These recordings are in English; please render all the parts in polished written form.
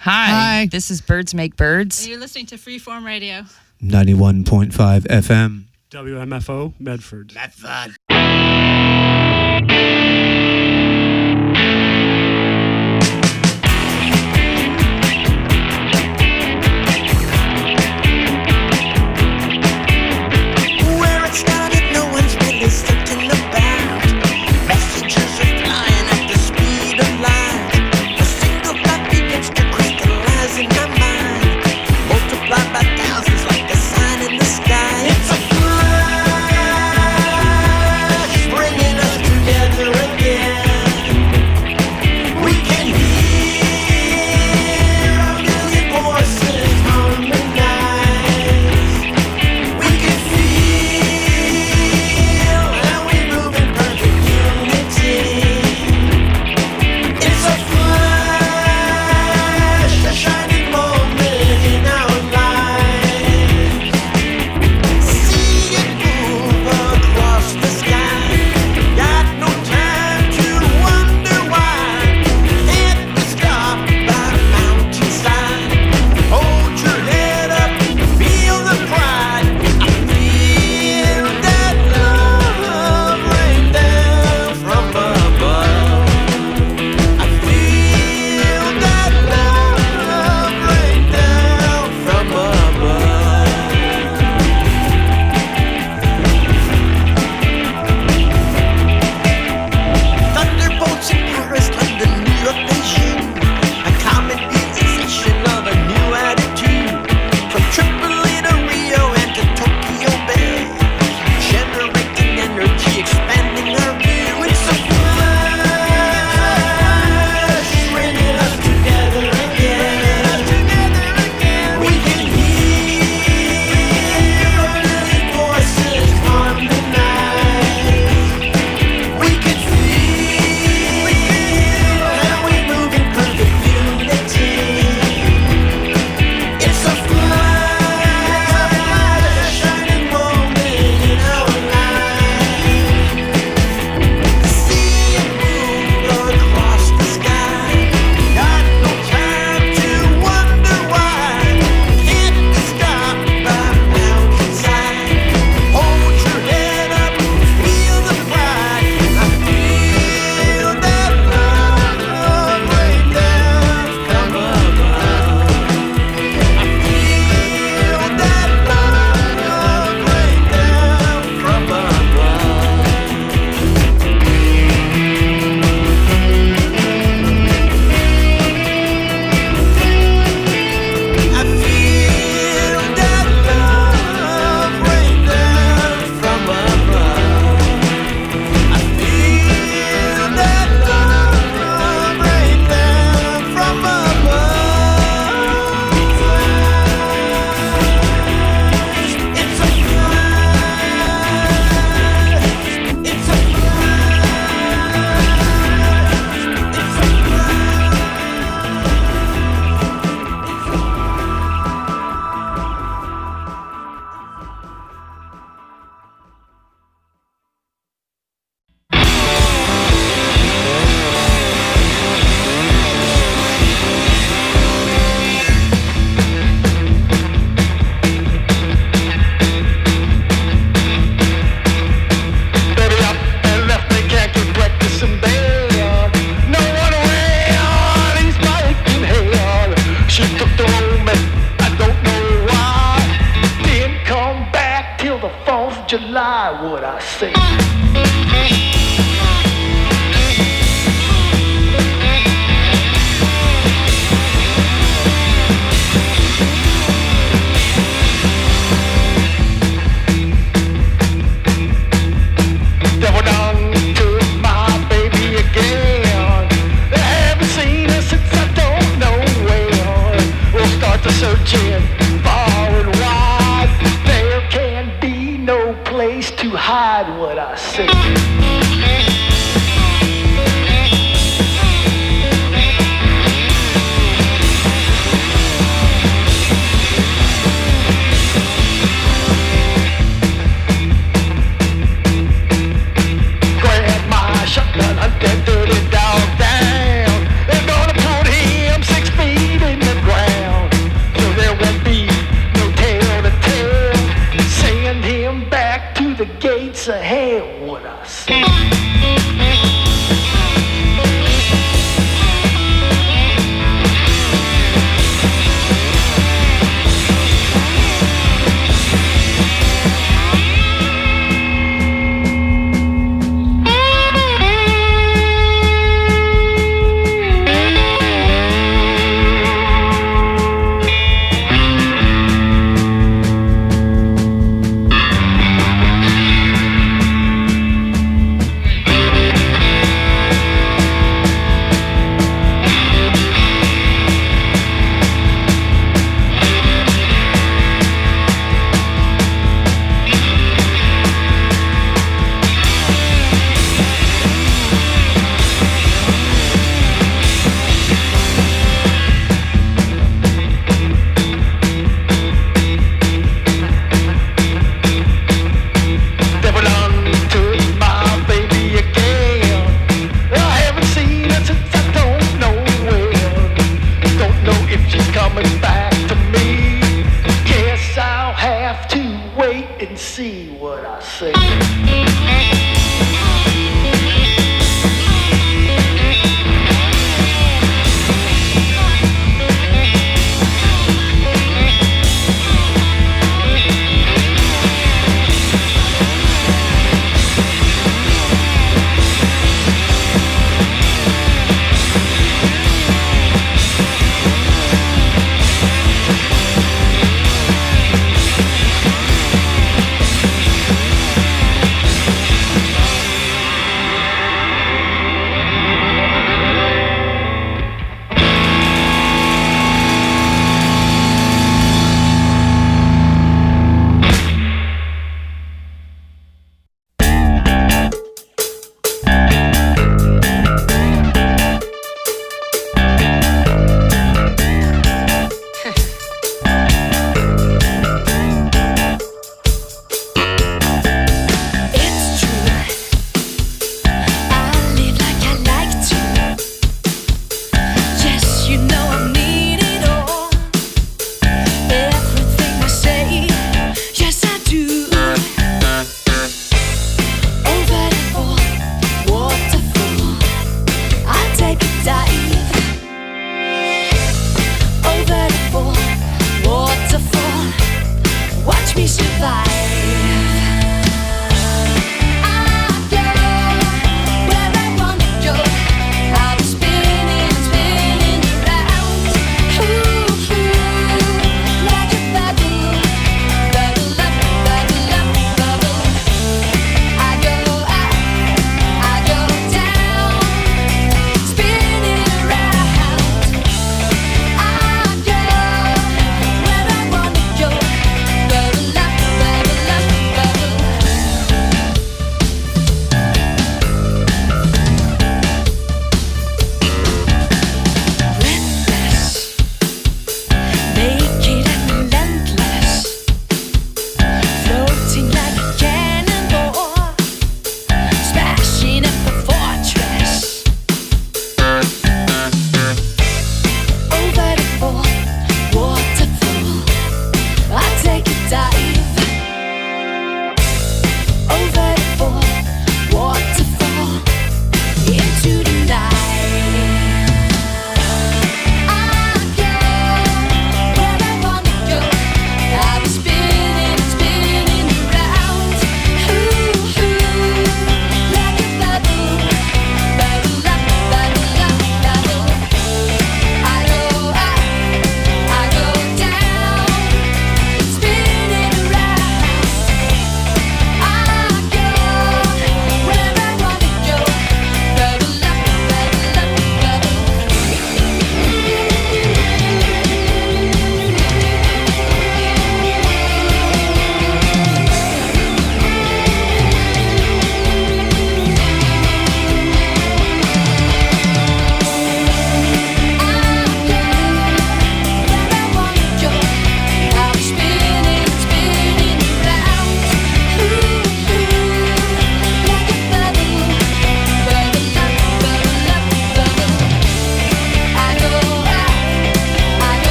Hi. This is Birds Make Birds. And you're listening to Freeform Radio. 91.5 FM. WMFO, Medford. Where it started, no one's really certain about. Messages are flying at the speed of light. A single thought begins to crystallize in my mind, multiplied by thousands like a sign in the sky. It's a flash bringing us together again. We can hear a million voices harmonize. We can feel how we move in perfect unity. It's a flash, a shining moment in our lives. See it move across the sky. Got no time to wonder why. Can't be stopped by mountainside. Hold your head up, feel the pride. I feel that love rain down from above. I feel that love rain down from above. Thunderbolts in Paris, London, New York, Beijing. A comet musician of a new attitude. From Tripoli to Rio and to Tokyo Bay. Generating energy, expanding our view. It's a flash, bringing us together again. We can hear a million voices harmonize. We can feel how we move in perfect unity. It's a flash, a shining moment in our lives. See it move across the sky. Got no time to wonder why. Can't be stopped by mountainside. Hold your head up, feel the pride. I feel that love rain down from above. I feel that love rain down from above. I feel that love rain down from above. I feel that love rain down from above. It's a flash. It's a flash. It's a Baby up and left me, can't get breakfast in bed. No one around, he's making hell. She took the room and I don't know why. Didn't come back till the 4th of July, what I say. Devil done took my baby again. I haven't seen her since I don't know when. We'll start the searching far and wide. There can be no place to hide what I say. Grab my shotgun, hunt that dirty dog down. They're gonna put him 6 feet in the to hell what I say. Devil took my baby again. I haven't seen her since I don't know when. Don't know if she's coming back to me. Guess I'll have to wait and see what I say.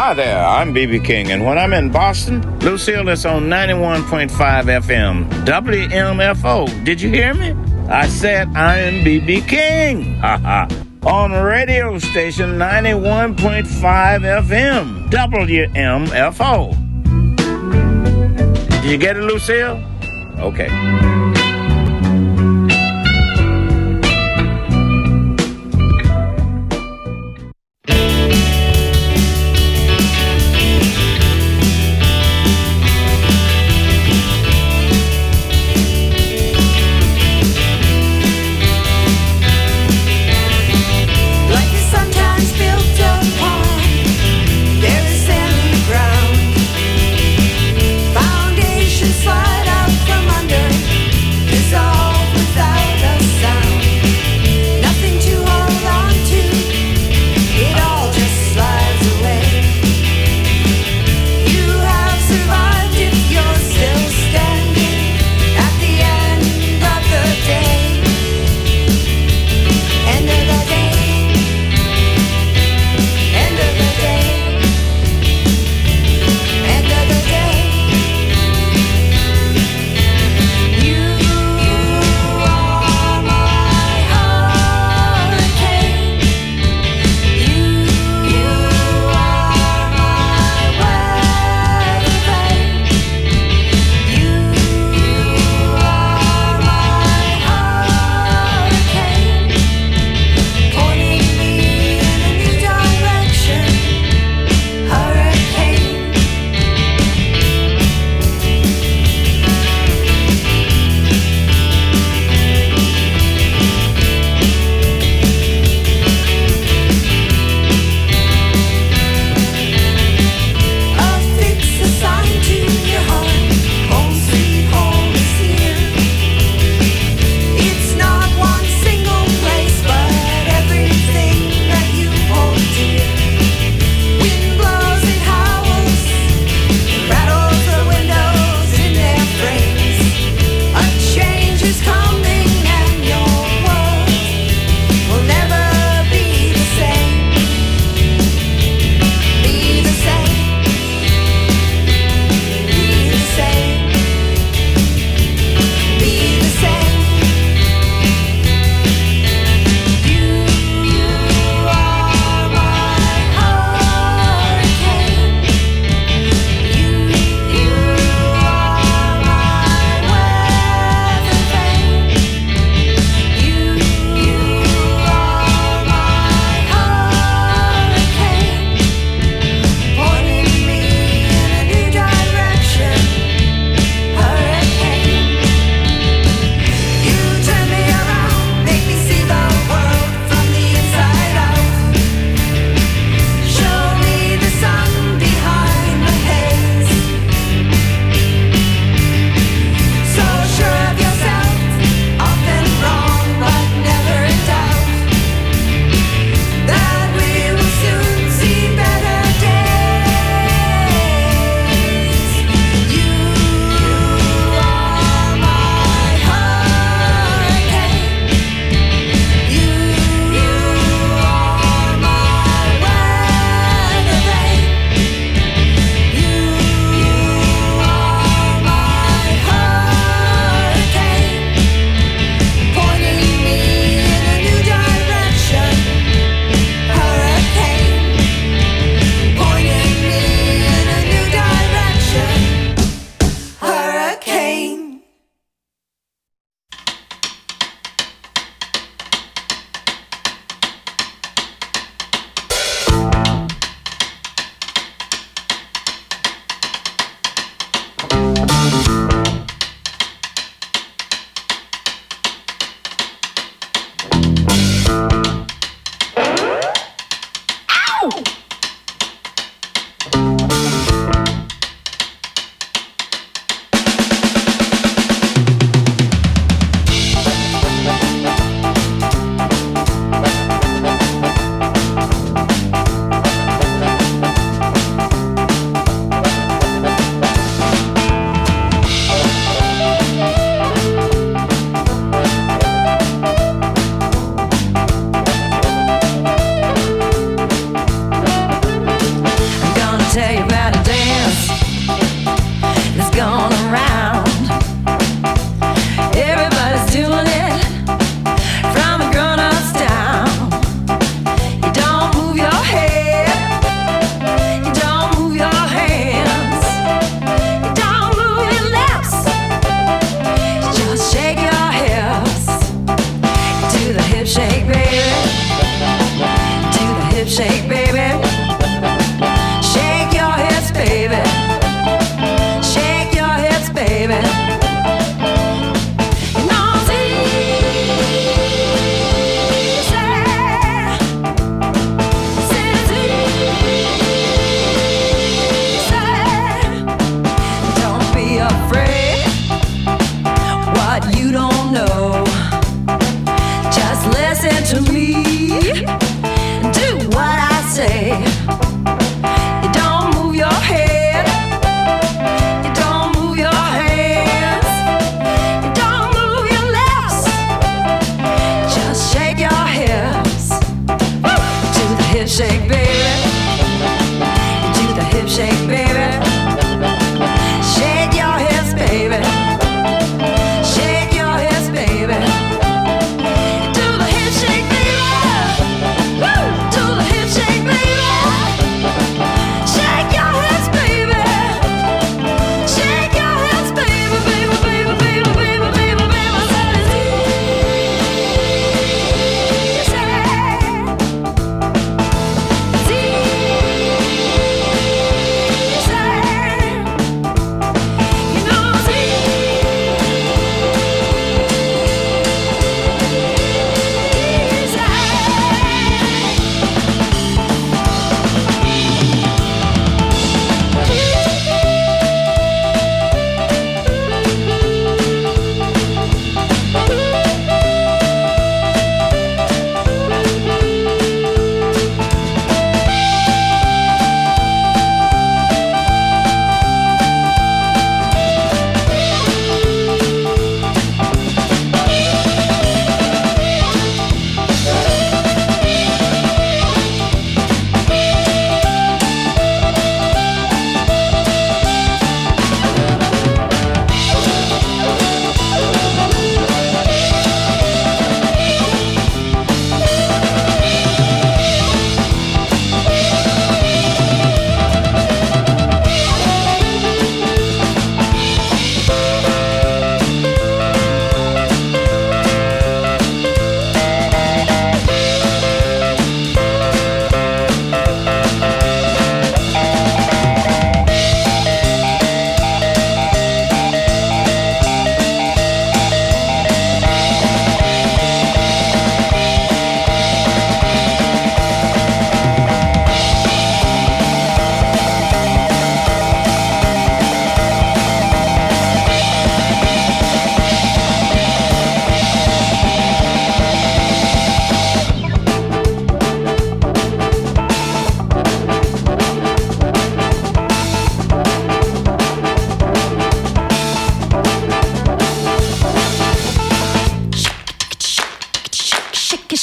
Hi there, I'm B.B. King, and when I'm in Boston, Lucille is on 91.5 FM, WMFO. Did you hear me? I said I am B.B. King. On radio station 91.5 FM, WMFO. Did you get it, Lucille? Okay. Slide out from under.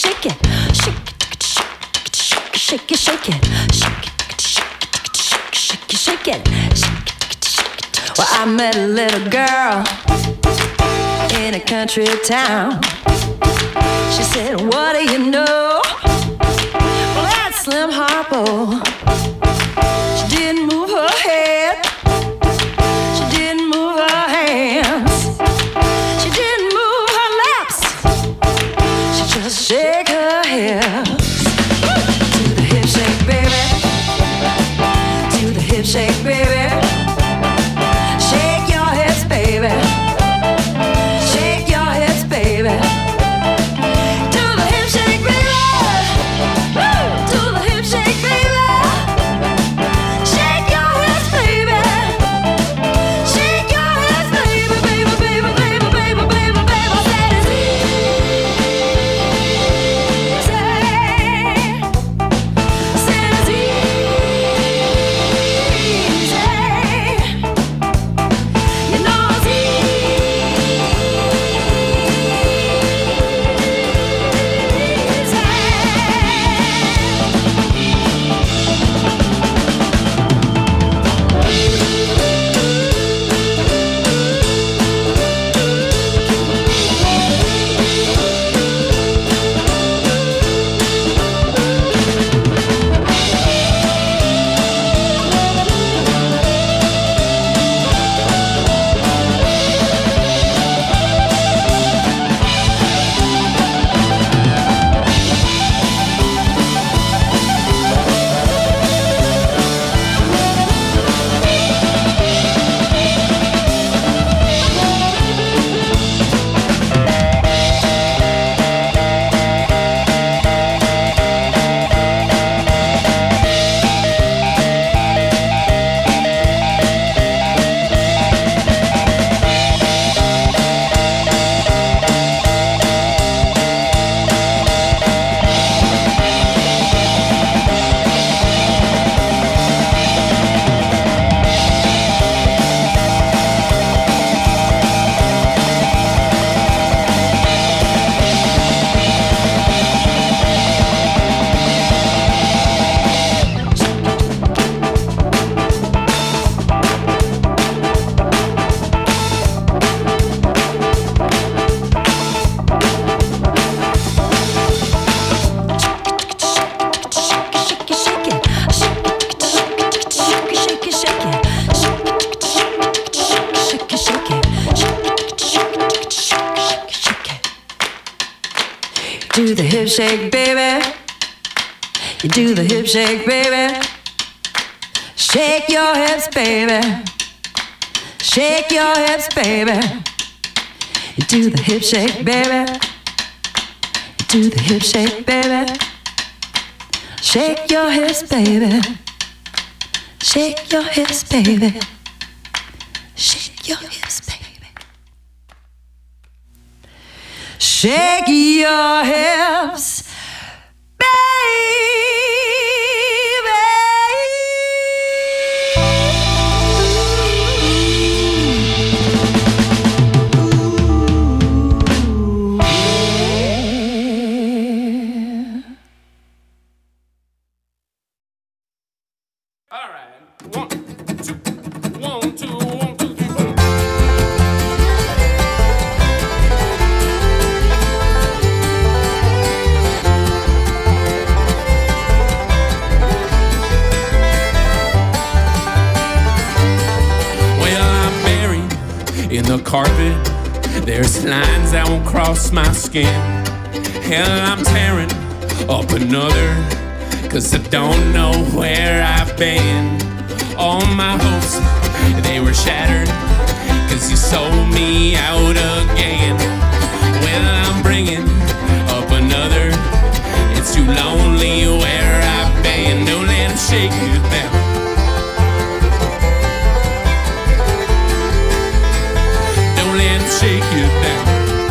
shake it, shake it, shake it, shake it, shake it, shake it, shake it. Well, I met a little girl in a country town. She said, what do you know? Well, that's Slim Harpo. She didn't move her head. She didn't move her hands. She didn't move her lips. She just shake her hips. To the hip shake, baby. To the hip shake, baby. Shake your hips, baby. Shake your hips, baby. To the hip shake, baby. Woo! To the hip shake, baby. Shake your hips, baby. Shake your hips, baby, baby, baby, baby, baby, baby, baby. I said it's easy. I said it's easy. You know it's do the hip shake, baby. You do the hip shake, baby. Shake your hips, baby. Shake your hips, baby. You do the hip shake, baby. You do the hip shake, baby. Shake your hips, baby. Shake your hips, baby. Shake your hips, baby. Shake your hips, in the carpet, there's lines that won't cross my skin. Hell, I'm tearing up another, 'cause I don't know where I've been. All my hopes, they were shattered, 'cause you sold me out again. Well, I'm bringing up another, it's too lonely where I've been. Don't let them shake you down. Shake you down.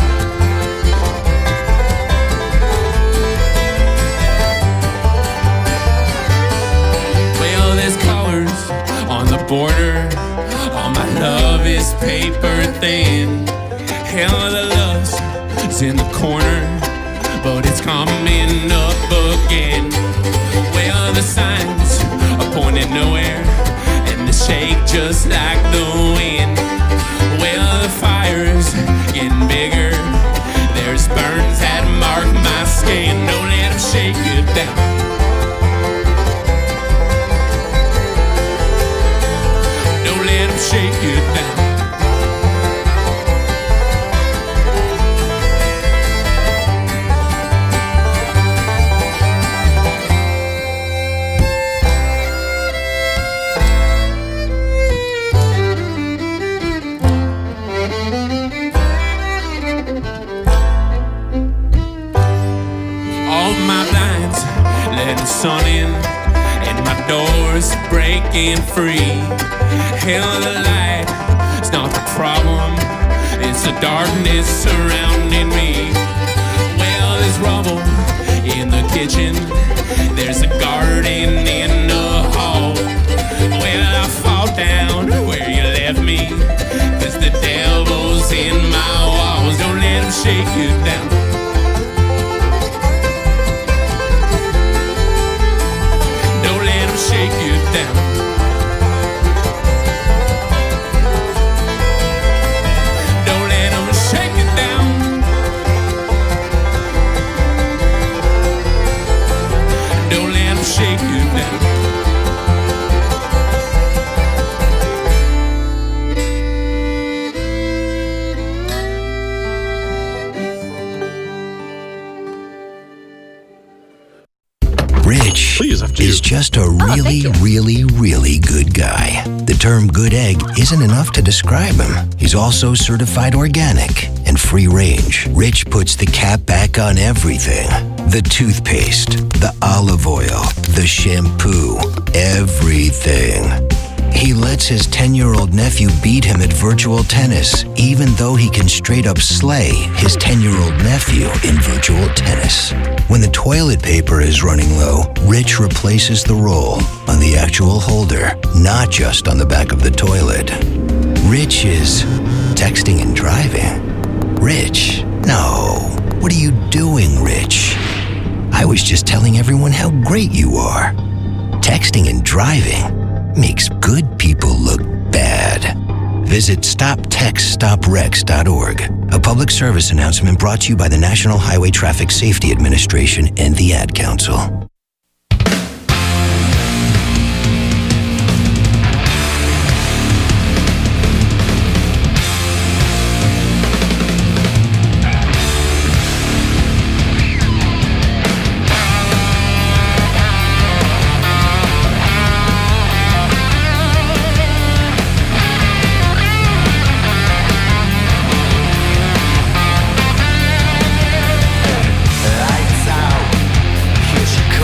Well, there's colors on the border. All my love is paper thin. Hell, the lust is in the corner, but it's coming up again. Well, the signs are pointing nowhere, and the shake just like the wind. Well, the fire's getting bigger. There's burns that mark my skin. Don't let them shake you down. Don't let them shake you down. Sun in and my door's breaking free. Hell, the light is not the problem, it's the darkness surrounding me. Well, there's rubble in the kitchen, there's a garden in the hall. Well, I fall down where you left me, 'cause the devil's in my walls. Don't let him shake you down. Shake you down. Don't let them shake you down. Don't let them shake you down. Rich is just a really good guy. The term good egg isn't enough to describe him. He's also certified organic and free range. Rich puts the cap back on everything. The toothpaste, the olive oil, the shampoo, everything. He lets his 10-year-old nephew beat him at virtual tennis, even though he can straight up slay his 10-year-old nephew in virtual tennis. When the toilet paper is running low, Rich replaces the roll on the actual holder, not just on the back of the toilet. Rich is texting and driving. Rich, no. What are you doing, Rich? I was just telling everyone how great you are. Texting and driving makes good people look bad. Visit StopTextStopWrecks.org. A public service announcement brought to you by the National Highway Traffic Safety Administration and the Ad Council. Lights out, here she comes.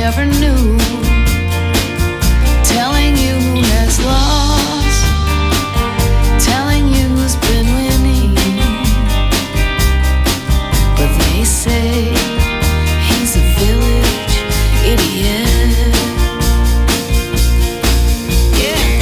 never knew. Telling you who has lost, telling you who's been winning. But they say he's a village idiot. Yeah.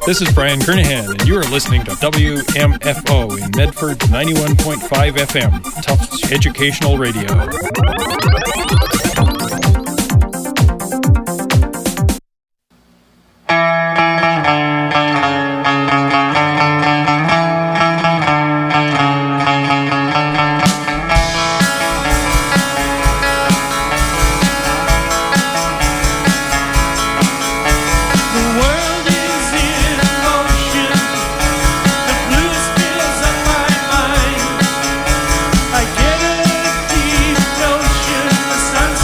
This is Brian Kernahan, and you are listening to WMFO in Medford 91.5 FM, Tufts Educational Radio. I get a deep notion the sun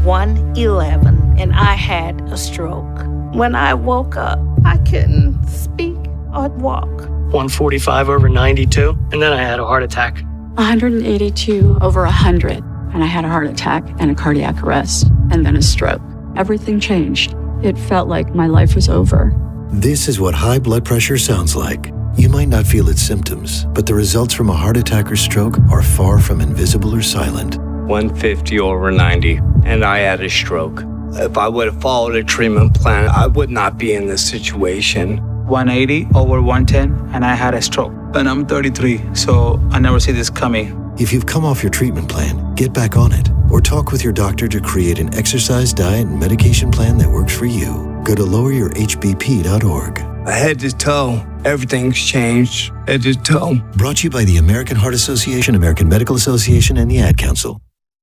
111 and I had a stroke. When I woke up, I couldn't speak or walk. 145 over 92, and then I had a heart attack. 182 over 100, and I had a heart attack and a cardiac arrest, and then a stroke. Everything changed. It felt like my life was over. This is what high blood pressure sounds like. You might not feel its symptoms, but the results from a heart attack or stroke are far from invisible or silent. 150 over 90, and I had a stroke. If I would have followed a treatment plan, I would not be in this situation. 180 over 110, and I had a stroke. And I'm 33, so I never see this coming. If you've come off your treatment plan, get back on it, or talk with your doctor to create an exercise, diet, and medication plan that works for you. Go to loweryourhbp.org. Head to toe, everything's changed. Head to toe. Brought to you by the American Heart Association, American Medical Association, and the Ad Council.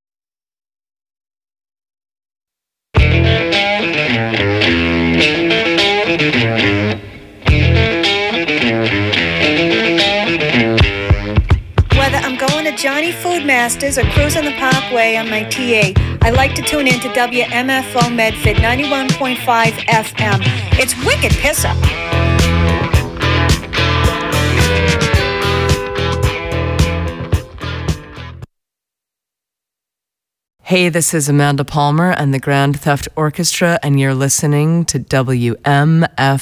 Whether I'm going to Johnny Food Masters or cruising the Parkway on my TA, I like to tune in to WMFO Medford 91.5 FM. It's wicked piss up. Hey, this is Amanda Palmer and the Grand Theft Orchestra, and you're listening to WMFO.